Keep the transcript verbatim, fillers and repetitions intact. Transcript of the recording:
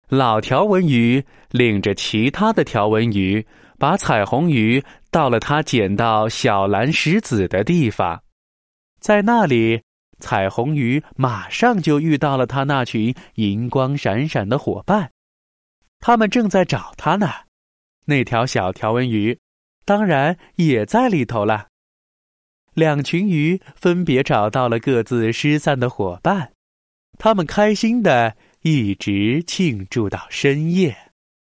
老条纹鱼领着其他的条纹鱼，把彩虹鱼到了他捡到小蓝石子的地方。在那里，彩虹鱼马上就遇到了他那群银光闪闪的伙伴，他们正在找他呢。那条小条纹鱼当然也在里头了。两群鱼分别找到了各自失散的伙伴，他们开心地一直庆祝到深夜。